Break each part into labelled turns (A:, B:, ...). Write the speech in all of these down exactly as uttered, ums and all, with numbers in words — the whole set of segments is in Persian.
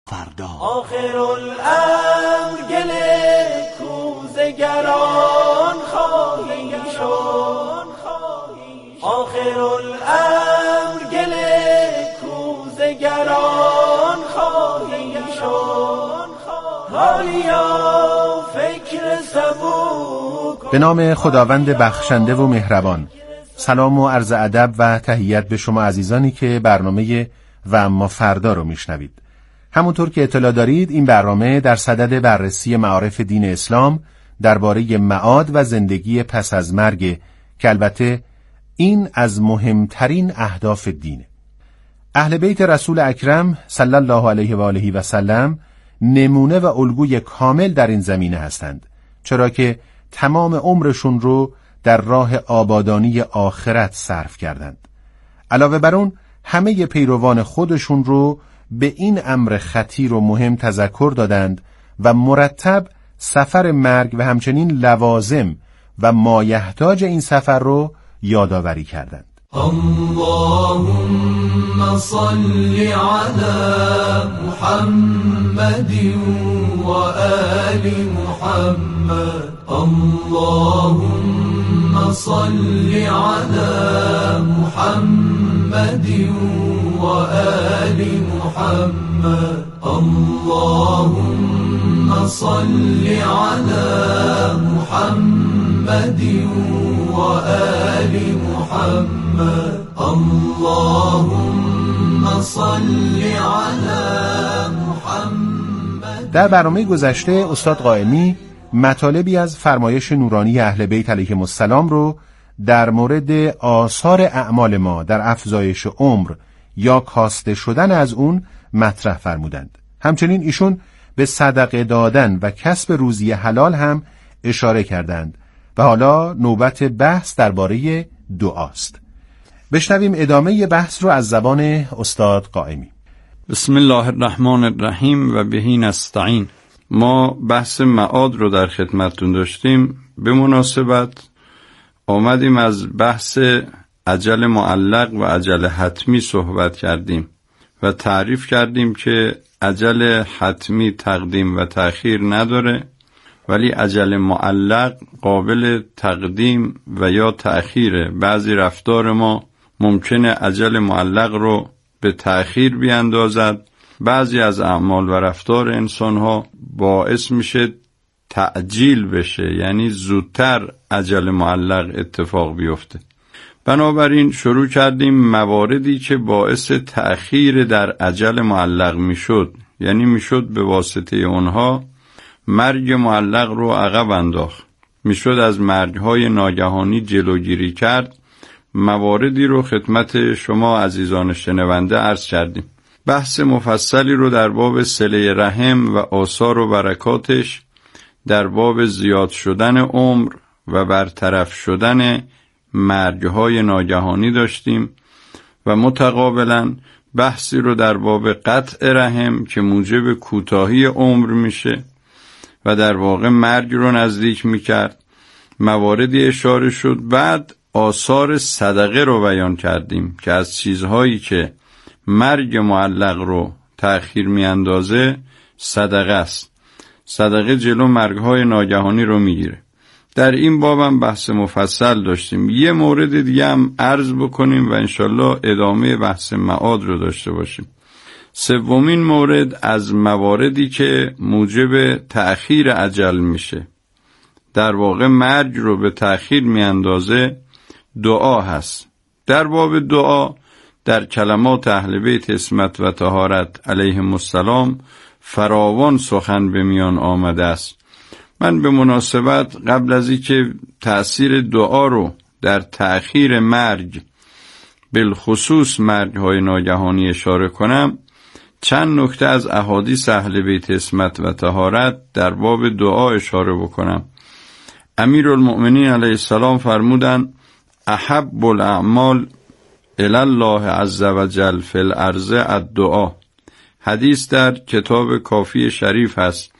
A: فردا.
B: آخر الامر گل کوزگران خواهی شد، آخر الامر گل کوزگران خواهی شد، حالیا فکر سبوک.
C: به نام خداوند بخشنده و مهربان. سلام و عرض ادب و تحیت به شما عزیزانی که برنامه و اما فردا رو میشنوید. همونطور که اطلاع دارید این برنامه در صدد بررسی معارف دین اسلام درباره معاد و زندگی پس از مرگ که البته این از مهمترین اهداف دینه. اهل بیت رسول اکرم صلی الله علیه و آله و سلم نمونه و الگوی کامل در این زمینه هستند، چرا که تمام عمرشون رو در راه آبادانی آخرت صرف کردند. علاوه بر اون همه پیروان خودشون رو به این امر خطیر و مهم تذکر دادند و مرتب سفر مرگ و همچنین لوازم و مایحتاج این سفر رو یادآوری کردند.
B: اللهم صل علی محمد و آل محمد، اللهم صل علی محمد و آل محمد، اللهم صل علی محمد و آل محمد، اللهم صل علی محمد.
C: در برنامه گذشته استاد قائمی مطالبی از فرمایش نورانی اهل بیت علیهم السلام رو در مورد آثار اعمال ما در افزایش عمر یا کاسته شدن از اون مطرح فرمودند. همچنین ایشون به صدقه دادن و کسب روزی حلال هم اشاره کردند و حالا نوبت بحث درباره دعاست. بشنویم ادامه بحث رو از زبان استاد قائمی.
D: بسم الله الرحمن الرحیم و بهی نستعین. ما بحث معاد رو در خدمتتون داشتیم. به مناسبت آمدیم از بحث اجل معلق و اجل حتمی صحبت کردیم و تعریف کردیم که اجل حتمی تقدیم و تأخیر نداره، ولی اجل معلق قابل تقدیم و یا تأخیره. بعضی رفتار ما ممکنه اجل معلق رو به تأخیر بیاندازد، بعضی از اعمال و رفتار انسان‌ها باعث میشه تعجیل بشه، یعنی زودتر اجل معلق اتفاق بیفته. بنابراین شروع کردیم مواردی که باعث تأخیر در اجل معلق میشد، یعنی میشد به واسطه اونها مرگ معلق رو عقب انداخت، میشد از مرگ‌های ناگهانی جلوگیری کرد. مواردی رو خدمت شما عزیزان شنونده عرض کردیم. بحث مفصلی رو در باب صله رحم و آثار و برکاتش، در باب زیاد شدن عمر و برطرف شدن مرگ‌های ناگهانی داشتیم و متقابلا بحثی رو در باب قطع رحم که موجب کوتاهی عمر میشه و در واقع مرگ رو نزدیک میکرد مواردی اشاره شد. بعد آثار صدقه رو بیان کردیم که از چیزهایی که مرگ معلق رو تأخیر میاندازه صدقه است. صدقه جلو مرگ‌های ناگهانی رو میگیره. در این بابم بحث مفصل داشتیم. یه مورد دیگه هم عرض بکنیم و انشالله ادامه بحث معاد رو داشته باشیم. سومین مورد از مواردی که موجب تأخیر اجل میشه، در واقع مرگ رو به تأخیر میاندازه، دعا هست. در باب دعا در کلمات اهل بیت عصمت و طهارت علیهم السلام فراوان سخن به میان آمده است. من به مناسبت قبل از اینکه تأثیر دعا رو در تأخیر مرگ، بالخصوص مرگ‌های ناگهانی اشاره کنم، چند نکته از احادیث اهل بیت عصمت و طهارت در باب دعا اشاره بکنم. امیرالمؤمنین علیه السلام فرمودند احب الاعمال الی الله عز وجل فی الارض الدعا. حدیث در کتاب کافی شریف هست،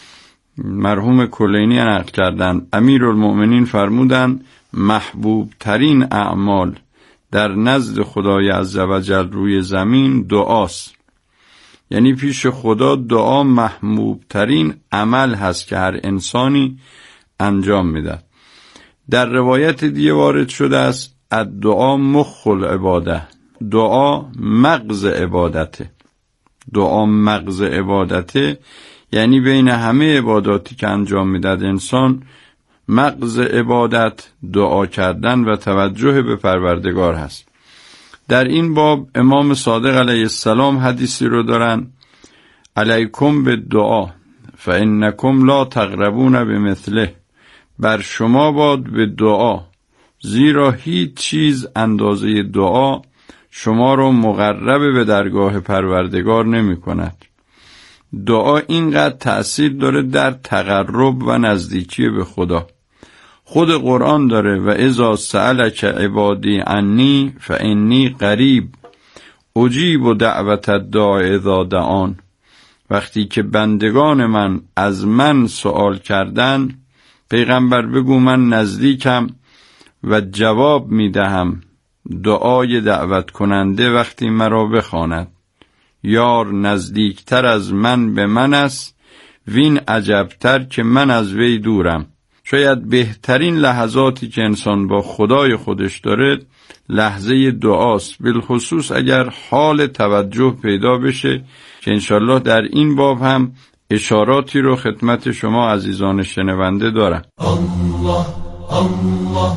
D: مرحوم کلینی نقل کردند. امیرالمؤمنین فرمودند محبوب ترین اعمال در نزد خدای عز وجل روی زمین دعاست. یعنی پیش خدا دعا محبوب ترین عمل هست که هر انسانی انجام میده. در روایت دیگه وارد شده است الدعا مخ العباده، دعا مغز عبادته. دعا مغز عبادته یعنی بین همه عباداتی که انجام میده انسان، مغز عبادت دعا کردن و توجه به پروردگار هست. در این باب امام صادق علیه السلام حدیثی رو دارن: علیکم بالدعا فانکم لا تقربون بمثله، بر شما باد به دعا، زیرا هیچ چیز اندازه دعا شما رو مقرب به درگاه پروردگار نمی کند. دعا اینقدر تأثیر داره در تقرب و نزدیکی به خدا. خود قرآن داره: و اذا سألک عبادی عنی فانی قریب اجیب دعوت الداع اذا دعان. وقتی که بندگان من از من سوال کردن، پیغمبر بگو من نزدیکم و جواب میدهم دعای دعوت کننده وقتی مرا بخواند. یار نزدیکتر از من به من است، وین عجبتر که من از وی دورم. شاید بهترین لحظاتی که انسان با خدای خودش داره لحظه دعاست، بالخصوص اگر حال توجه پیدا بشه که انشالله در این باب هم اشاراتی رو خدمت شما عزیزان شنونده دارم.
B: الله الله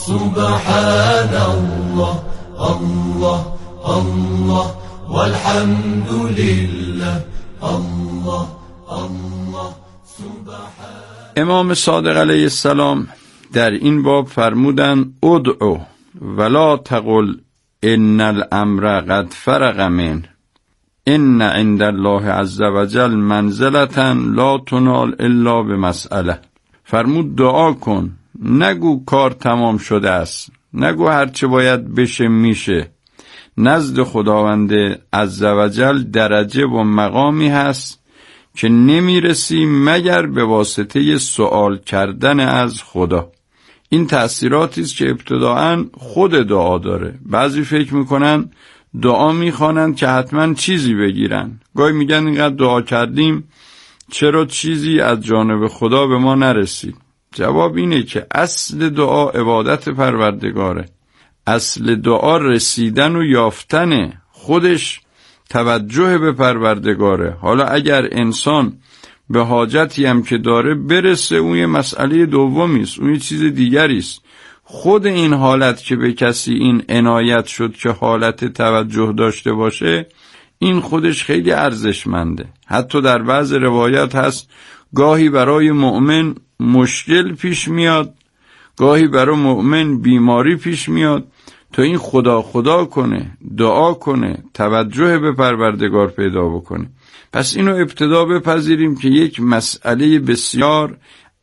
B: سبحان الله الله الله والحمد لله الله الله سبحان.
D: امام صادق علیه السلام در این باب فرمودن: ادعو ولا تقل ان الامر قد فرغ من، ان عند الله عز وجل منزلة لا تنال الا بمسئله. فرمود دعا کن، نگو کار تمام شده است، نگو هرچه باید بشه میشه. نزد خداوند عز وجل درجه و مقامی هست که نمیرسی مگر به واسطه سوال کردن از خدا. این تأثیراتی است که ابتداعاً خود دعا داره. بعضی فکر میکنن دعا میخوانند که حتما چیزی بگیرن. گاهی میگن اینقدر دعا کردیم چرا چیزی از جانب خدا به ما نرسید؟ جواب اینه که اصل دعا عبادت پروردگاره. اصل دعا رسیدن و یافتن خودش توجه به پروردگاره. حالا اگر انسان به حاجتی هم که داره برسه، اون یه مسئله دومی است، اون یه چیز دیگری است. خود این حالت که به کسی این عنایت شد که حالت توجه داشته باشه، این خودش خیلی ارزشمنده. حتی در بعض روایت هست گاهی برای مؤمن مشکل پیش میاد، گاهی برای مؤمن بیماری پیش میاد، تا این خدا خدا کنه، دعا کنه، توجه به پروردگار پیدا بکنه. پس اینو ابتدا بپذیریم که یک مسئله بسیار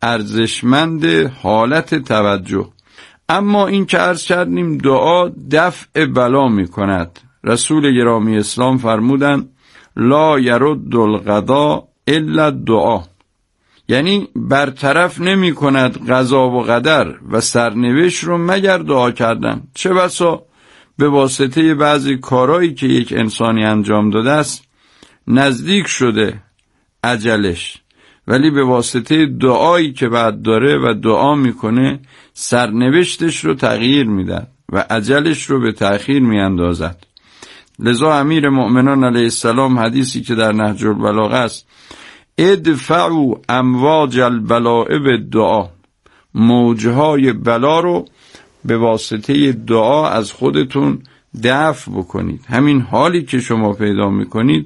D: ارزشمند حالت توجه. اما این که عرض کردیم دعا دفع بلا می کند. رسول گرامی اسلام فرمودن لا یرد القضا الا الدعا، یعنی برطرف نمی کند قضا و قدر و سرنوشت رو مگر دعا کردن. چه بسا به واسطه بعضی کارهایی که یک انسانی انجام داده است نزدیک شده اجلش، ولی به واسطه دعایی که بعد داره و دعا میکنه سرنوشتش رو تغییر میده و اجلش رو به تأخیر میاندازد. لذا امیر مؤمنان علیه السلام حدیثی که در نهج البلاغه است: ادفعوا امواج البلاء بالدعا، موجهای بلا رو به واسطه دعا از خودتون دفع بکنید. همین حالی که شما پیدا میکنید،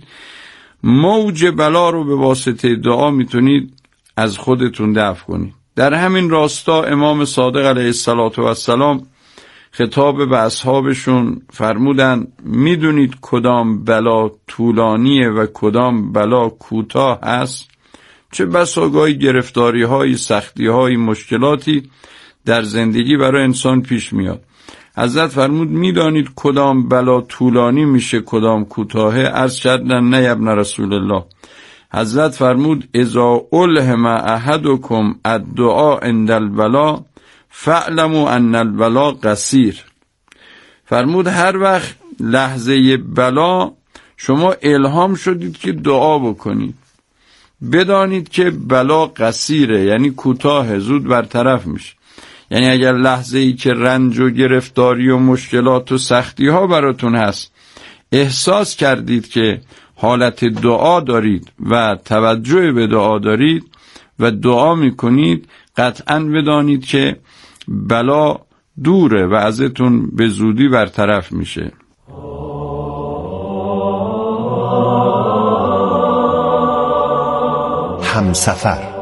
D: موج بلا رو به واسطه دعا میتونید از خودتون دفع کنید. در همین راستا امام صادق علیه السلام خطاب به اصحابشون فرمودن: میدونید کدام بلا طولانیه و کدام بلا کوتاه است؟ چه بسا گاهی گرفتاری های، سختی های، مشکلاتی در زندگی برای انسان پیش میاد. حضرت فرمود میدانید کدام بلا طولانی میشه کدام کوتاهه؟ عرض کردن نه یا ابن رسول الله. حضرت فرمود اذا الهم احدکم الدعاء عند البلا فاعلموا ان البلا قصیر. فرمود هر وقت لحظه بلا شما الهام شدید که دعا بکنید. بدانید که بلا قصیره، یعنی کوتاه، زود برطرف میشه. یعنی اگر لحظه ای که رنج و گرفتاری و مشکلات و سختی ها براتون هست احساس کردید که حالت دعا دارید و توجه به دعا دارید و دعا میکنید، قطعاً بدانید که بلا دوره و ازتون به زودی برطرف میشه.
C: همسفر.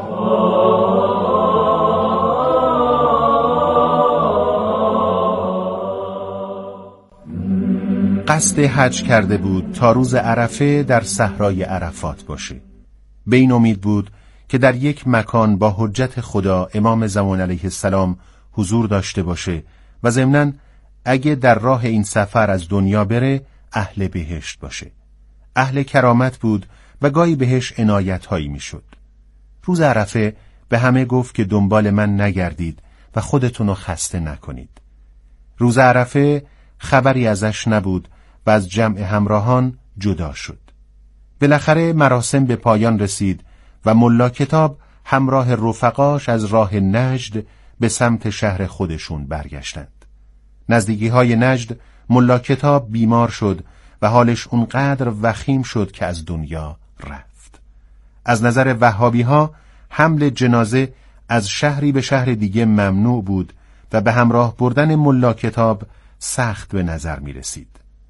C: قصد حج کرده بود تا روز عرفه در صحرای عرفات باشه. به این امید بود که در یک مکان با حجت خدا امام زمان علیه السلام حضور داشته باشه و ضمناً اگه در راه این سفر از دنیا بره اهل بهشت باشه. اهل کرامت بود و گاهی بهش عنایت‌هایی میشد. روز عرفه به همه گفت که دنبال من نگردید و خودتونو خسته نکنید. روز عرفه خبری ازش نبود و از جمع همراهان جدا شد. بالاخره مراسم به پایان رسید و ملا کتاب همراه رفقاش از راه نجد به سمت شهر خودشون برگشتند. نزدیکی های نجد ملا کتاب بیمار شد و حالش اونقدر وخیم شد که از دنیا رفت. از نظر وهابی ها حمل جنازه از شهری به شهر دیگه ممنوع بود و به همراه بردن ملا کتاب سخت به نظر می رسید.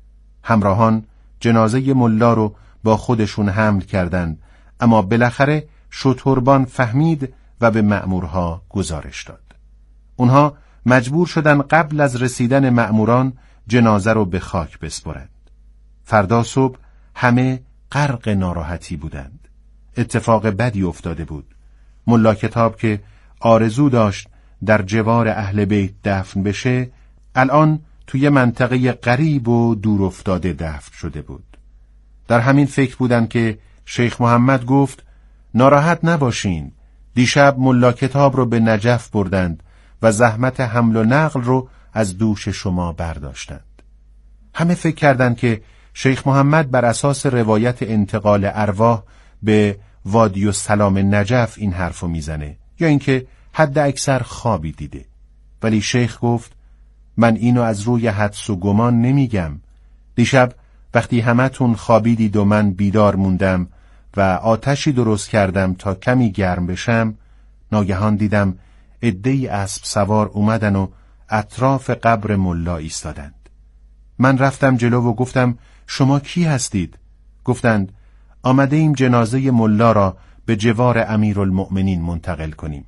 C: همراهان جنازه ملا رو با خودشون حمل کردند، اما بالاخره شتربان فهمید و به مأمورها گزارش داد. اونها مجبور شدن قبل از رسیدن مأموران جنازه رو به خاک بسپرند. فردا صبح همه غرق ناراحتی بودند. اتفاق بدی افتاده بود. ملا کتاب که آرزو داشت در جوار اهل بیت دفن بشه، الان توی منطقه غریب و دور افتاده دفن شده بود. در همین فکر بودن که شیخ محمد گفت ناراحت نباشین، دیشب ملا کتاب رو به نجف بردند و زحمت حمل و نقل رو از دوش شما برداشتند. همه فکر کردند که شیخ محمد بر اساس روایت انتقال ارواح به وادی السلام نجف این حرفو میزنه یا اینکه حد اکثر خوابی دیده. ولی شیخ گفت من اینو از روی حدس و گمان نمیگم. دیشب وقتی همتون خوابیدید و من بیدار موندم و آتشی درست کردم تا کمی گرم بشم، ناگهان دیدم عده‌ای اسب سوار اومدن و اطراف قبر ملا ایستادند. من رفتم جلو و گفتم شما کی هستید؟ گفتند آمده ایم جنازه ملا را به جوار امیرالمؤمنین منتقل کنیم.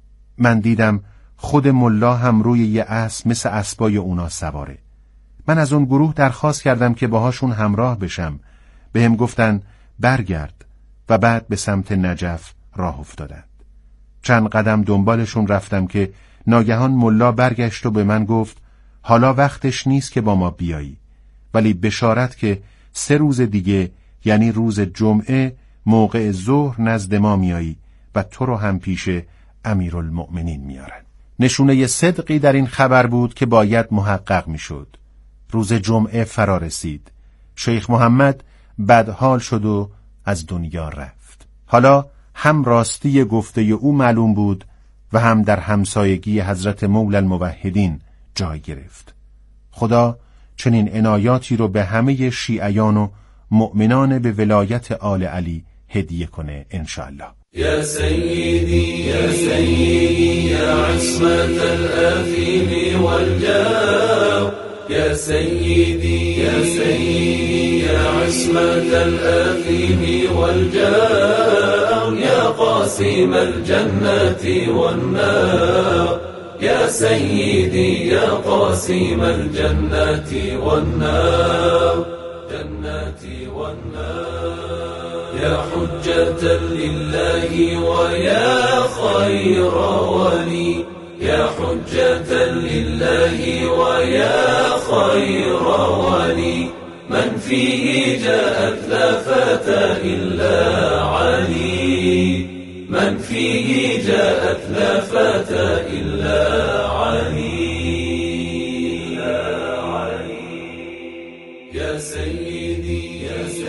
C: من دیدم خود ملا هم روی یه اسب مثل اسبای اونا سواره. من از اون گروه درخواست کردم که باهاشون همراه بشم. بهم گفتن برگرد و بعد به سمت نجف راه افتادند. چند قدم دنبالشون رفتم که ناگهان ملا برگشت و به من گفت حالا وقتش نیست که با ما بیایی، ولی بشارت که سه روز دیگه یعنی روز جمعه موقع ظهر نزد ما میایی و تو رو هم پیش امیرالمؤمنین میارن. نشونه صدقی در این خبر بود که باید محقق میشد. روز جمعه فرا رسید. شیخ محمد بدحال شد و از دنیا رفت. حالا هم راستی گفته او معلوم بود و هم در همسایگی حضرت مولا الموحدین جای گرفت. خدا چنین عنایاتی رو به همه شیعیان و مؤمنان به ولایت آل علی هدیه کنه انشاءالله.
B: يا سيدي يا سيدي يا عصمة الآثم والجاه، يا سيدي يا سيدي يا عصمة الآثم والجاه، يا قاسم الجنة والنار، يا سيدي يا قاسم الجنة والنار، جنة والنار، يا حجة لله ويا خير ولي، يا حجة لله ويا خير ولي، من فيه جاءت لا فتى إلا علي، من فيه جاءت لا فتى إلا علي، يا سيدي يا سيدي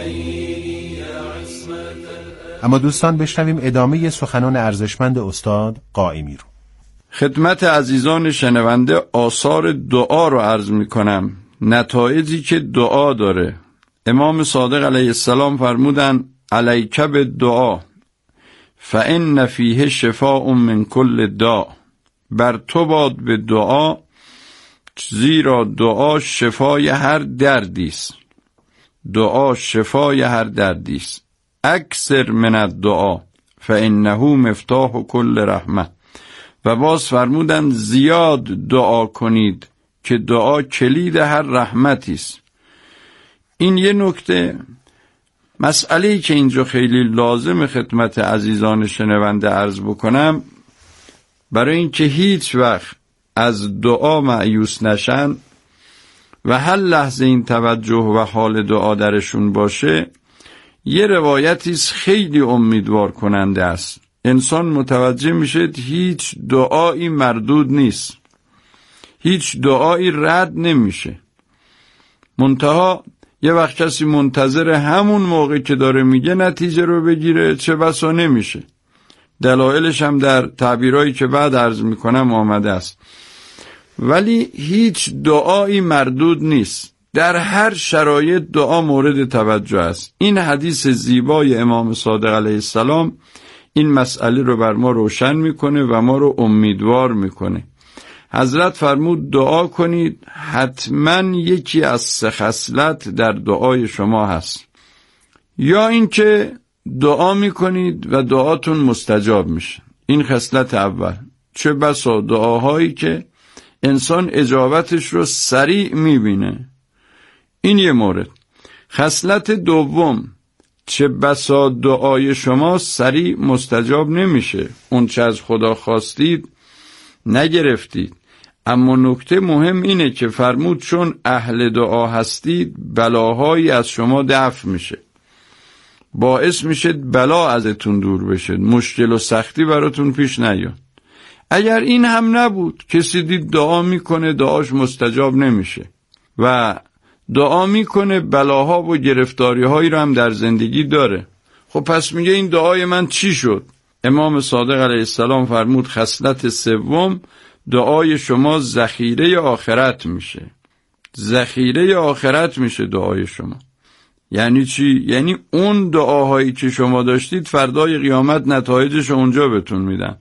C: اما دوستان بشنویم ادامه سخنان ارزشمند استاد قائمی رو.
D: خدمت عزیزان شنونده آثار دعا رو عرض می کنم، نتایجی که دعا داره. امام صادق علیه السلام فرمودن علیک بالدعا فإن فیه شفاء من کل داء، بر تو باد به دعا زیرا دعا شفای هر دردی است. دعا شفای هر دردی است. اکثر من الدعا فإنه مفتاح کل رحمه. و باز فرمودن زیاد دعا کنید که دعا کلید هر رحمتی است. این یه نکته. مسئله‌ای که اینجا خیلی لازم خدمت عزیزان شنونده عرض بکنم، برای اینکه هیچ وقت از دعا مایوس نشن و هر لحظه این توجه و حال دعا درشون باشه، یه روایتی خیلی امیدوار کننده است. انسان متوجه میشه هیچ دعایی مردود نیست، هیچ دعایی رد نمیشه. منتها یه وقت کسی منتظر همون موقع که داره میگه نتیجه رو بگیره، چه بسا نمیشه. دلایلش هم در تعبیرایی که بعد عرض میکنم آمده است. ولی هیچ دعایی مردود نیست، در هر شرایط دعا مورد توجه است. این حدیث زیبای امام صادق علیه السلام این مسئله رو بر ما روشن میکنه و ما رو امیدوار میکنه. حضرت فرمود دعا کنید، حتما یکی از سه خصلت در دعای شما هست. یا اینکه دعا میکنید و دعاتون مستجاب میشه. این خصلت اول. چه بسا دعاهایی که انسان اجابتش رو سریع میبینه. این یه مورد. خصلت دوم، چه بسا دعای شما سریع مستجاب نمیشه، اون چه از خدا خواستید نگرفتید. اما نکته مهم اینه که فرمود چون اهل دعا هستید بلاهایی از شما دفع میشه، باعث میشد بلا ازتون دور بشه، مشکل و سختی براتون پیش نیاد. اگر این هم نبود، کسی دید دعا میکنه دعاش مستجاب نمیشه و دعا میکنه بلاها و گرفتاریهایی رو هم در زندگی داره، خب پس میگه این دعای من چی شد؟ امام صادق علیه السلام فرمود خصلت سوم، دعای شما ذخیره آخرت میشه. ذخیره آخرت میشه دعای شما. یعنی چی؟ یعنی اون دعاهایی که شما داشتید فردای قیامت نتایجش اونجا بهتون میدن.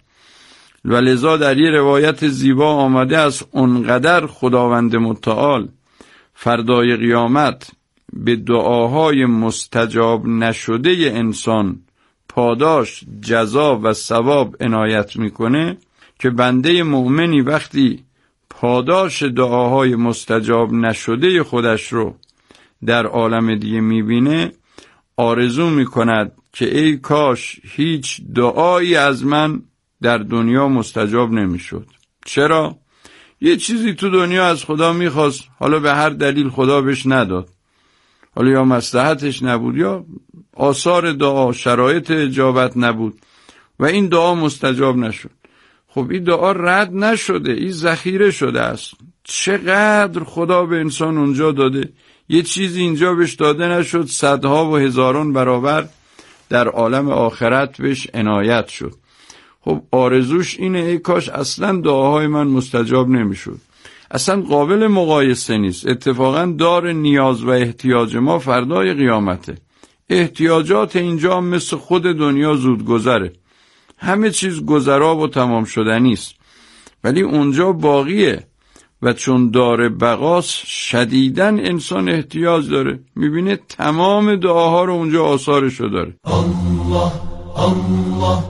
D: ولذا در یه روایت زیبا آمده است اونقدر خداوند متعال فردای قیامت به دعاهای مستجاب نشده انسان پاداش، جزا و ثواب عنایت میکنه که بنده مؤمنی وقتی پاداش دعاهای مستجاب نشده خودش رو در عالم دیگه میبینه آرزو میکند که ای کاش هیچ دعایی از من در دنیا مستجاب نمیشد. چرا؟ یه چیزی تو دنیا از خدا میخواست، حالا به هر دلیل خدا بهش نداد، حالا یا مصلحتش نبود یا آثار دعا شرایط اجابت نبود و این دعا مستجاب نشد. خب این دعا رد نشده، این ذخیره شده است. چقدر خدا به انسان اونجا داده، یه چیزی اینجا بهش داده نشد، صدها و هزاران برابر در عالم آخرت بهش عنایت شد. خب آرزوش اینه ای کاش اصلا دعاهای من مستجاب نمیشد. اصلا قابل مقایسه نیست. اتفاقا دار نیاز و احتیاج ما فردای قیامته. احتیاجات اینجا مثل خود دنیا زود گذره، همه چیز گذرا و تمام شدنی است، ولی اونجا باقیه و چون دار بقاس شدیدن انسان احتیاج داره. میبینه تمام دعاها رو اونجا آثارشو داره.
B: الله الله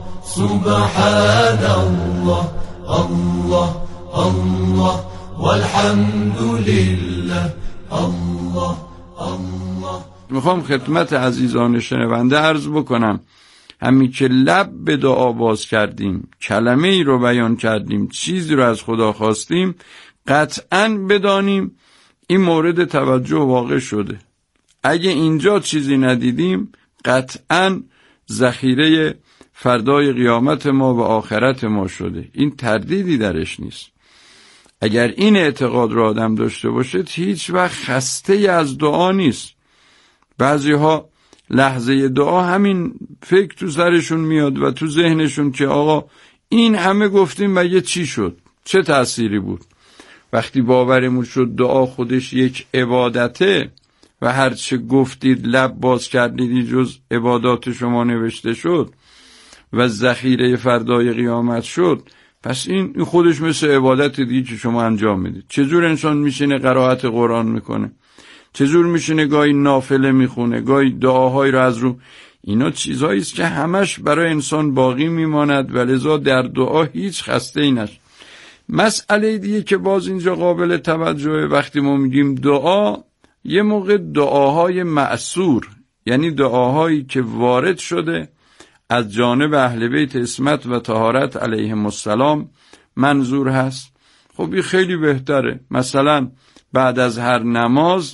B: سبحان الله الله الله والحمد لله الله الله.
D: میخوام خدمت عزیزان شنونده عرض بکنم همین که لب به دعا باز کردیم، کلمه ای رو بیان کردیم، چیزی رو از خدا خواستیم، قطعاً بدانیم این مورد توجه واقع شده. اگه اینجا چیزی ندیدیم قطعاً ذخیره فردای قیامت ما و آخرت ما شده. این تردیدی درش نیست. اگر این اعتقاد رو آدم داشته باشه هیچ وقت خسته از دعا نیست. بعضی ها لحظه دعا همین فکر تو سرشون میاد و تو ذهنشون که آقا این همه گفتیم مگه چی شد؟ چه تأثیری بود؟ وقتی باورمون شد دعا خودش یک عبادته و هر چه گفتید لب باز کردید جز عبادات شما نوشته شد و ذخیره فردای قیامت شد، پس این خودش مثل عبادت دیگه که شما انجام میدید. چجور انسان میشینه قرائت قرآن میکنه؟ چجور میشینه گاهی نافله میخونه، گاهی دعاهایی رو از رو، اینا چیزهایی است که همش برای انسان باقی میماند و لذا در دعا هیچ خسته ای نش. مسئله دیگه که باز اینجا قابل توجهه، وقتی ما میگیم دعا، یه موقع دعاهای مأثور، یعنی دعاهایی که وارد شده از جانب اهل بیت عصمت و طهارت علیهم السلام منظور هست. خب این خیلی بهتره. مثلا بعد از هر نماز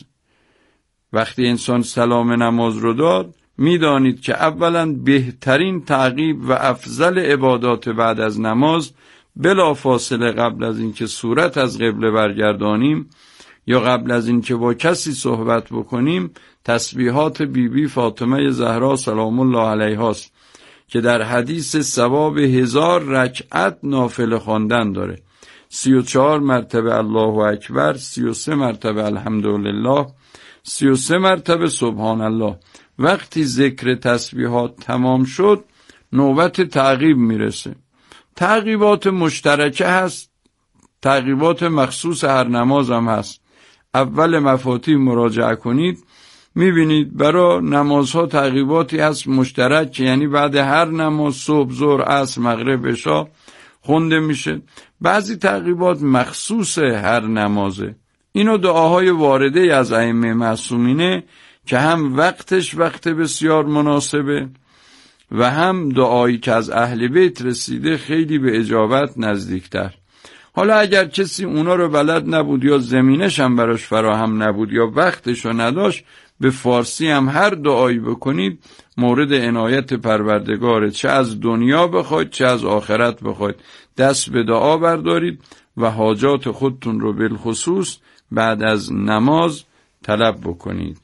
D: وقتی انسان سلام نماز رو داد، میدانید که اولا بهترین تعقیب و افضل عبادات بعد از نماز بلا فاصله قبل از اینکه صورت از قبله برگردانیم یا قبل از اینکه با کسی صحبت بکنیم تسبیحات بی بی فاطمه زهرا سلام الله علیها است که در حدیث ثواب هزار رکعت نافله خواندن داره. سی و چهار مرتبه الله اکبر، سی و سه مرتبه الحمدلله، سی و سه مرتبه سبحان الله. وقتی ذکر تسبیحات تمام شد نوبت تعقیب میرسه. تعقیبات مشترکه هست، تعقیبات مخصوص هر نماز هم هست. اول مفاتیح مراجعه کنید میبینید برای نمازها تعقیباتی هست مشترک، یعنی بعد هر نماز صبح، ظهر، عصر، مغرب، عشا خونده میشه. بعضی تعقیبات مخصوص هر نمازه. اینو دعاهای وارده از ائمه معصومینه که هم وقتش وقت بسیار مناسبه و هم دعایی که از اهل بیت رسیده خیلی به اجابت نزدیکتر. حالا اگر کسی اونا رو بلد نبود یا زمینش هم براش فراهم نبود یا وقتش رو نداشت، به فارسی هم هر دعایی بکنید مورد عنایت پروردگاره، چه از دنیا بخواید چه از آخرت بخواید. دست به دعا بردارید و حاجات خودتون رو بالخصوص بعد از نماز طلب بکنید.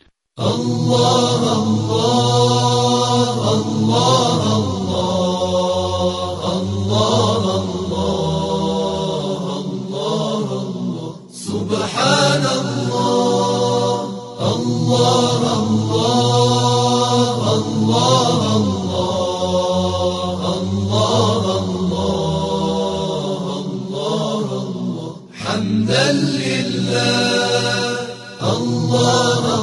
B: الله الله الله الله الله الله سبحان الله الله الله الله الله الله الله حمدا لله الله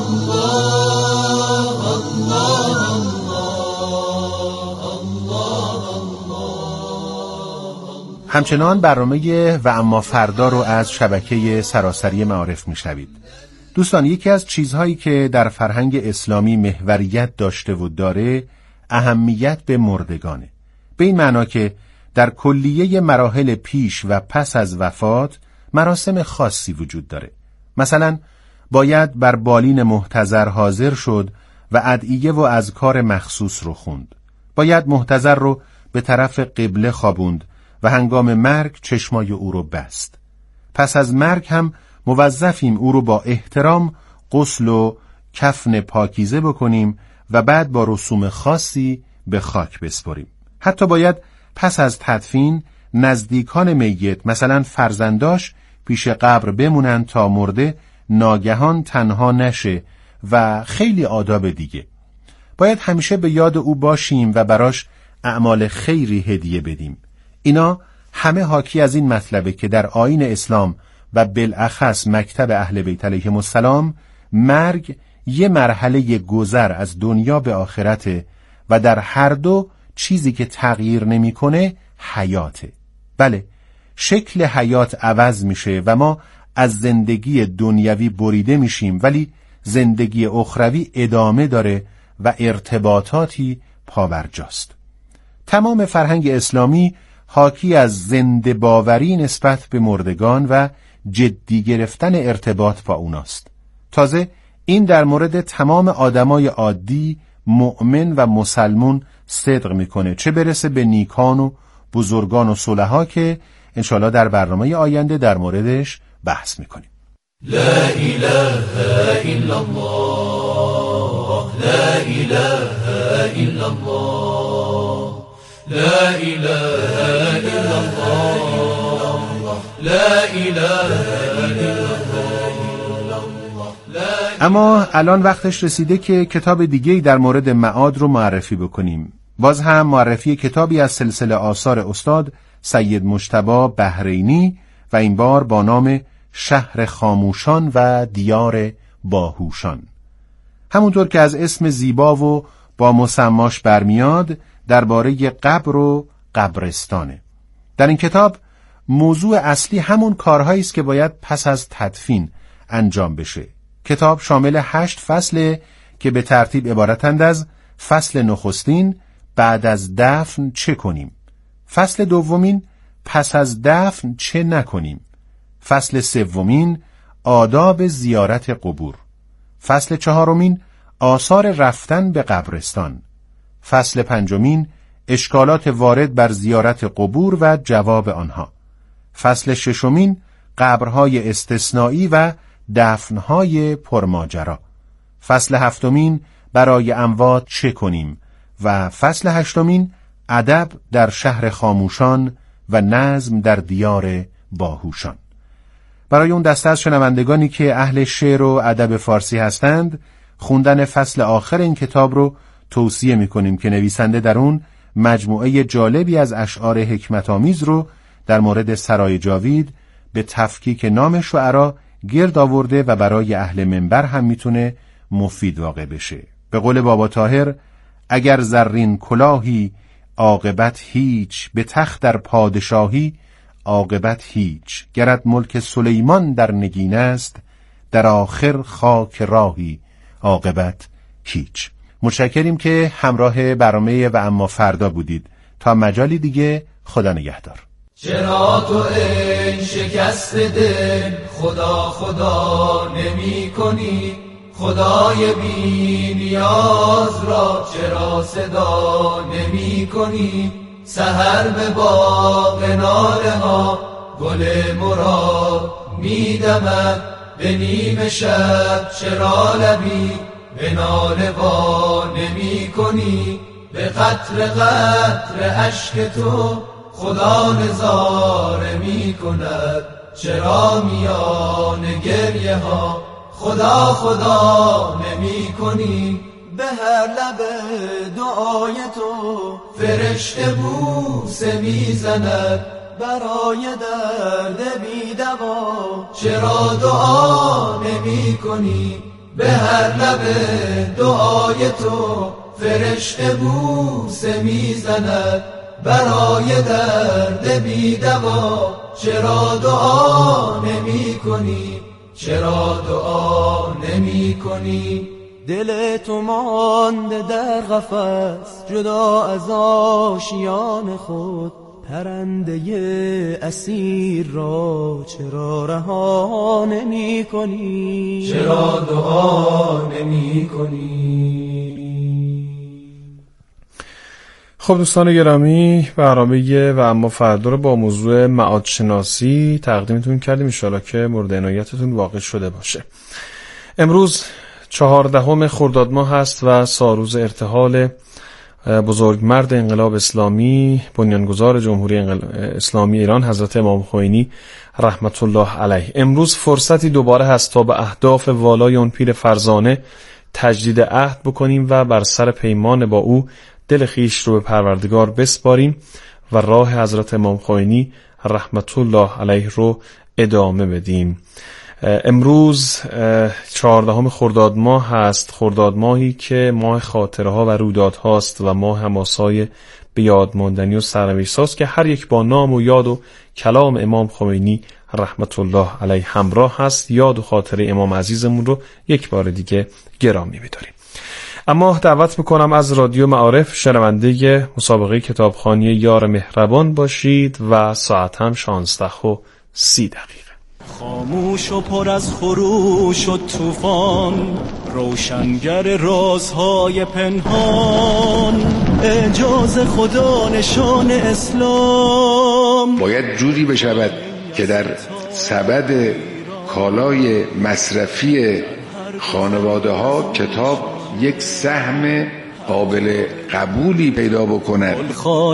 C: همچنان برنامه و اما فردا رو از شبکه سراسری معارف میشنوید. دوستان، یکی از چیزهایی که در فرهنگ اسلامی محوریت داشته و داره اهمیت به مردگانه، به این معنا که در کلیه مراحل پیش و پس از وفات مراسم خاصی وجود داره. مثلا باید بر بالین محتضر حاضر شد و ادعیه و اذکار مخصوص رو خوند. باید محتضر رو به طرف قبله خوابوند و هنگام مرگ چشمای او رو بست. پس از مرگ هم موظفیم او رو با احترام غسل و کفن پاکیزه بکنیم و بعد با رسوم خاصی به خاک بسپریم. حتی باید پس از تدفین نزدیکان میت، مثلا فرزنداش، پیش قبر بمونن تا مرده ناگهان تنها نشه و خیلی آداب دیگه. باید همیشه به یاد او باشیم و براش اعمال خیری هدیه بدیم. اینا همه حاکی از این مطلبه که در آیین اسلام و بالاخص مکتب اهل بیت علیهم السلام مرگ یه مرحله گذر از دنیا به آخرته و در هر دو چیزی که تغییر نمیکنه حیاته. بله، شکل حیات عوض میشه و ما از زندگی دنیوی بریده میشیم، ولی زندگی اخروی ادامه داره و ارتباطاتی پابرجاست. تمام فرهنگ اسلامی حاکی از زنده باوری نسبت به مردگان و جدی گرفتن ارتباط با اوناست. تازه این در مورد تمام آدمای عادی، مؤمن و مسلمون صدق میکنه، چه برسه به نیکان و بزرگان و صلحا که انشالله در برنامه آینده در موردش بحث میکنیم.
B: لا اله الا الله لا إله إلا الله لا إله إلا الله لا إله إلا الله.
C: اما الان وقتش رسیده که کتاب دیگه‌ای در مورد معاد رو معرفی بکنیم. باز هم معرفی کتابی از سلسله آثار استاد سید مجتبی بحرینی و این بار با نام شهر خاموشان و دیار باهوشان. همونطور که از اسم زیبا و با مسماش برمیاد، درباره قبر و قبرستانه. در این کتاب موضوع اصلی همون کارهایی است که باید پس از تدفین انجام بشه. کتاب شامل هشت فصله که به ترتیب عبارتند از فصل نخستین بعد از دفن چه کنیم، فصل دومین پس از دفن چه نکنیم، فصل سومین آداب زیارت قبور، فصل چهارمین آثار رفتن به قبرستان، فصل پنجمین اشکالات وارد بر زیارت قبور و جواب آنها، فصل ششمین قبرهای استثنایی و دفنهای پرماجرا، فصل هفتمین برای اموات چه کنیم و فصل هشتمین ادب در شهر خاموشان و نظم در دیار باهوشان. برای اون دسته از شنوندگانی که اهل شعر و ادب فارسی هستند، خوندن فصل آخر این کتاب رو توصیه می‌کنیم که نویسنده در اون مجموعه جالبی از اشعار حکمت‌آمیز رو در مورد سرای جاوید به تفکیک نام شعرا گرد آورده و برای اهل منبر هم میتونه مفید واقع بشه. به قول بابا طاهر، اگر زرین کلاهی عاقبت هیچ، به تخت در پادشاهی عاقبت هیچ، گرت ملک سلیمان در نگین است، در آخر خاک راهی عاقبت هیچ. متشکریم که همراه برنامه و اما فردا بودید. تا مجالی دیگه، خدا نگهدار.
B: چرا تو ای شکست دل خدا خدا نمی کنی؟ خدای بی نیاز را چرا صدا نمی کنی؟ سحر به باغ ناله ها گل مراد می دمد، به نیم شب چرا لبی به ناله وا نمی کنی؟ به قطر قطر اشک تو خدا نظاره می کند، چرا میان گریه ها خدا خدا نمی کنی؟ به هر لب دعای تو فرشته بوسه می زند، برای درد بی دوا چرا دعا نمی کنی؟ به هر لب دعای تو فرشته بوسه می زند، برای درد بی دوا چرا دعا نمی کنی؟ چرا دعا نمی کنی؟
A: دل تو مانده در قفس جدا از آشیان خود، پرنده اسیر را چرا رها نمی کنی؟
B: چرا دعا نمی کنی؟
E: خب دوستان گرامی، برنامه و اما فردا رو با موضوع معاد شناسی تقدیمتون کردیم، ان شاءالله که مورد عنایتتون واقع شده باشه. امروز چهاردهم خرداد ماه هست و سالروز ارتحال بزرگمرد انقلاب اسلامی، بنیانگذار جمهوری اسلامی ایران، حضرت امام خمینی رحمت الله علیه. امروز فرصتی دوباره هست تا به اهداف والای اون پیر فرزانه تجدید عهد بکنیم و بر سر پیمان با او دل خیش رو به پروردگار بسپاریم و راه حضرت امام خمینی رحمت الله علیه رو ادامه بدیم. امروز چهاردهم خرداد ماه هست، خرداد ماهی که ماه خاطره ها و رویداد هاست و ماه حماسای به یاد ماندنی و سرنوشت هاست که هر یک با نام و یاد و کلام امام خمینی رحمت الله علیه همراه هست. یاد و خاطره امام عزیزمون رو یک بار دیگه گرامی می‌داریم. اما دعوت میکنم از رادیو معارف شنونده مسابقه کتابخوانی یار مهربان باشید و ساعت هم شانزده و سی دقیقه.
A: خاموش و پر از خروش و طوفان، روشنگر رازهای پنهان، اعجاز خدا نشان اسلام.
F: باید جوری بشود که در سبد کالای مصرفی خانواده ها کتاب یک سهم قابل قبولی پیدا بکند.